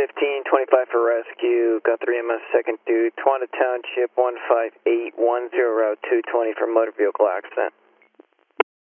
1525 for rescue. Got 3 MS second due. Tawanda Township 15810 route 220 for motor vehicle accident.